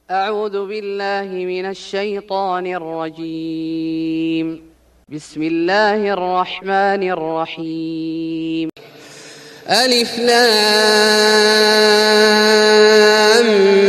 أعوذ بالله من الشيطان الرجيم. بسم الله الرحمن الرحيم. ألف لام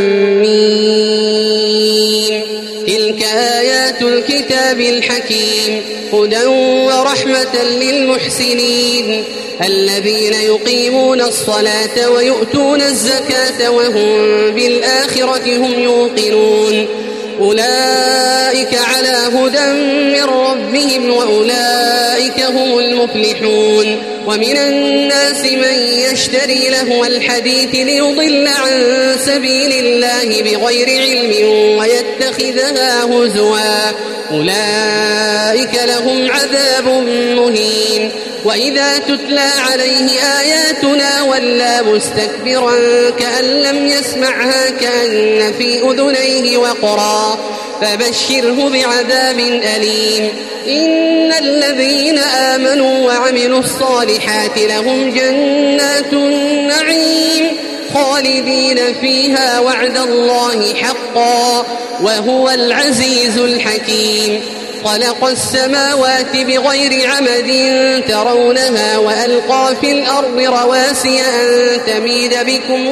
ميم. تلك آيات الكتاب الحكيم هدى ورحمة للمحسنين الذين يقيمون الصلاة ويؤتون الزكاة وهم بالآخرة هم يوقنون أولئك على هدى من ربهم وأولئك هم المفلحون. ومن الناس من يشتري لهو الحديث ليضل عن سبيل الله بغير علم ويتخذها هزوا أولئك لهم عذاب مهين. وإذا تتلى عليه آياتنا ولى مستكبرا كأن لم يسمعها كأن في أذنيه وقرا فبشره بعذاب أليم. إن الذين آمنوا وعملوا الصالحات لهم جنات النعيم خالدين فيها وعد الله حقا وهو العزيز الحكيم. خلق السماوات بغير عمد ترونها وألقى في الأرض رواسي أن تميد بكم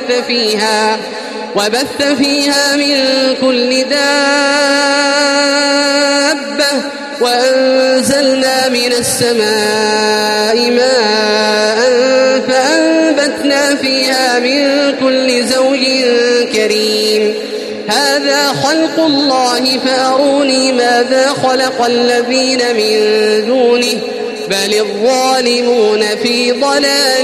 وبث فيها من كل دابة وأنزلنا من السماء ماء فأنبتنا فيها من كل زوج كريم. هذا خلق الله فأروني ماذا خلق الذين من دونه بل الظالمون في ضلال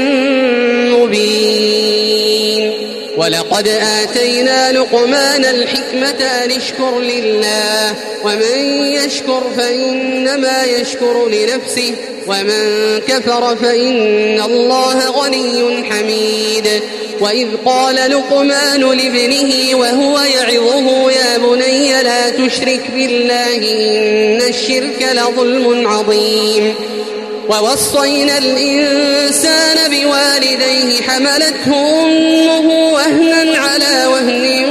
مبين. ولقد آتينا لقمان الحكمة أن اشكر لله ومن يشكر فإنما يشكر لنفسه ومن كفر فإن الله غني حميد. وإذ قال لقمان لابنه وهو يعظه يا بني لا تشرك بالله إن الشرك لظلم عظيم. ووصينا الإنسان بوالديه حملته أمه وهنا على وهن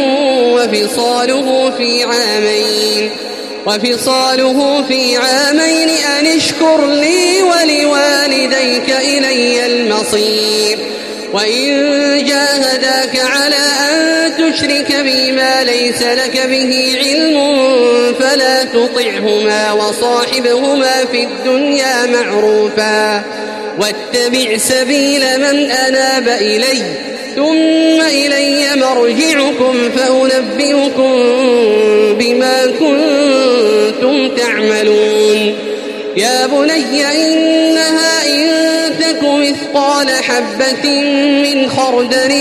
وفصاله في عامين أن اشكر لي ولوالديك إلي المصير. وإن جاهداك على أن تشرك بي ما ليس لك به علم فلا تطعهما وصاحبهما في الدنيا معروفا واتبع سبيل من أناب إلي ثم إلي مرجعكم فأنبئكم بما كنتم تعملون. يا بني إنها إن تك مثقال حبة من خردل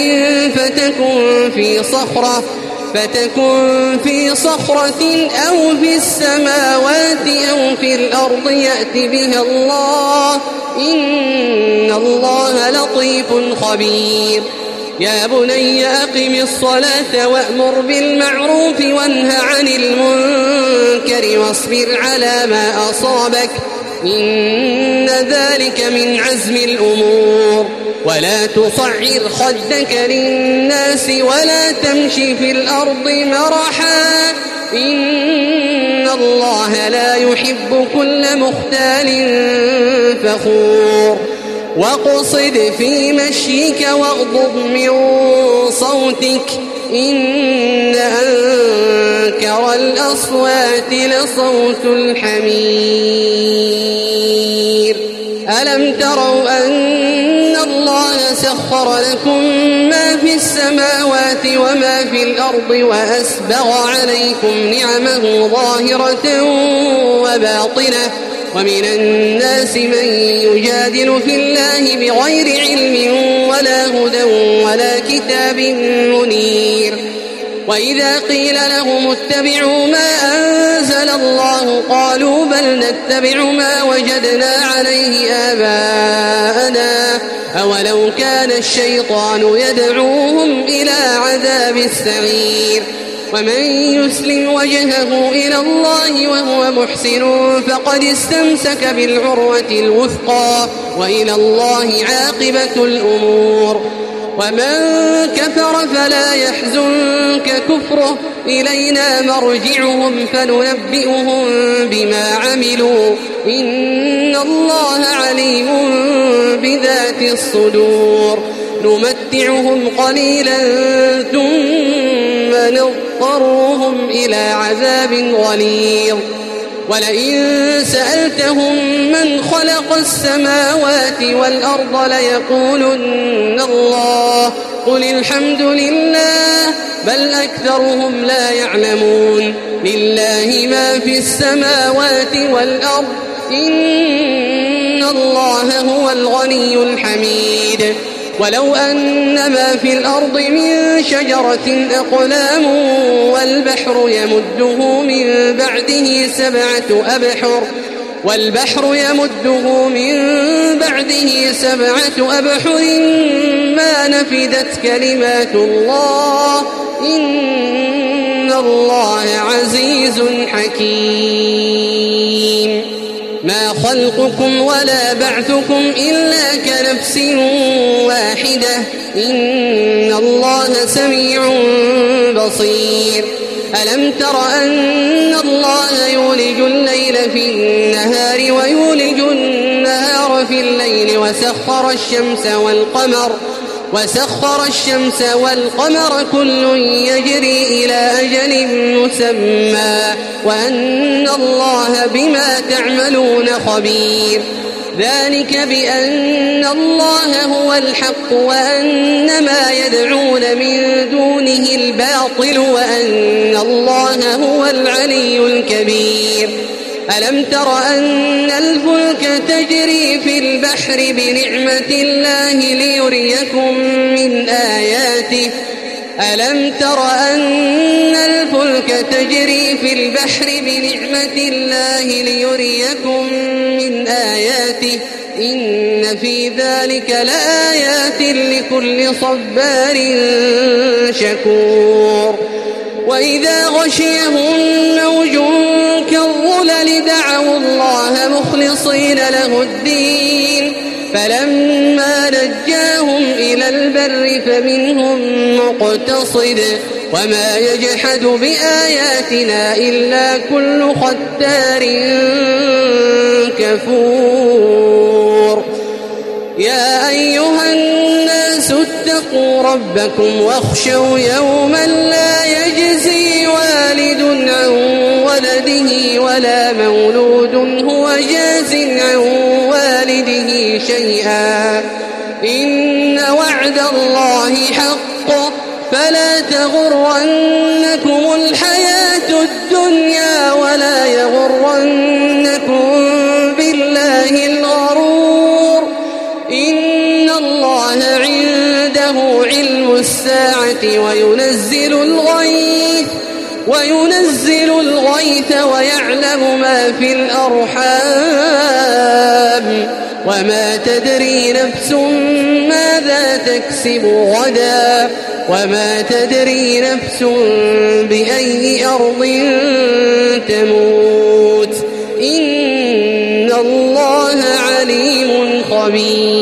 فتكن في صخرة أو في السماوات أو في الأرض يأت بها الله إن الله لطيف خبير. يا بني أقم الصلاة وأمر بالمعروف وانه عن المنكر واصبر على ما أصابك إن ذلك من عزم الأمور. ولا تصعر خدك للناس ولا تمشي في الأرض مرحا إن الله لا يحب كل مختال فخور. واقصد في مشيك واغضض من صوتك إن أنكر الأصوات لصوت الحمير. ألم تروا أن الله سخر لكم ما في السماوات وما في الأرض وأسبغ عليكم نعمه ظاهرة وباطنة ومن الناس من يجادل في الله بغير علم ولا هدى ولا كتاب منير. وإذا قيل لهم اتبعوا ما أنزل الله قالوا بل نتبع ما وجدنا عليه آباءنا أولو كان الشيطان يدعوهم إلى عذاب السعير. ومن يسلم وجهه إلى الله وهو محسن فقد استمسك بالعروة الوثقى وإلى الله عاقبة الأمور. ومن كفر فلا يحزنك كفره إلينا مرجعهم فننبئهم بما عملوا إن الله عليم بذات الصدور نمتعهم قليلا ثم نضطرهم إلى عذاب غليظ ولئن سألتهم من خلق السماوات والأرض ليقولن الله قل الحمد لله بل أكثرهم لا يعلمون لله ما في السماوات والأرض إن الله هو الغني الحميد ولو أن ما في الأرض من شجرة أقلام والبحر يمده من بعده سبعة أبحر ما نفدت كلمات الله إن الله عزيز حكيم ما خلقكم ولا بعثكم إلا كنفس واحدة إن الله سميع بصير ألم تر أن الله يولج الليل في النهار ويولج النهار في الليل وسخر الشمس والقمر كل يجري إلى أجل مسمى وأن الله بما تعملون خبير ذلك بأن الله هو الحق وأن ما يدعون من دونه الباطل وأن الله هو العلي الكبير ألم تر أن الفلك تجري في البحر بنعمة الله ليريكم من آياته إن في ذلك لآيات لكل صبار شكور وإذا غشيهم موج كالظلل دعوا الله مخلصين له الدين فلما نجاهم إلى البر فمنهم مقتصد وما يجحد بآياتنا إلا كل ختار كفور يا أيها الناس اتقوا ربكم واخشوا يوما لا يجزي والد عن ولده ولا مولود هو جاز عن والده شيئا إن وعد الله حق فلا تغرنكم الحياة الدنيا ولا يغرنكم بالله الغرور إن الله عنده علم الساعة وينزل الغيث ويعلم ما في الأرحام وما تدري نفس ماذا تكسب غدا وما تدري نفس بأي أرض تموت إن الله عليم خبير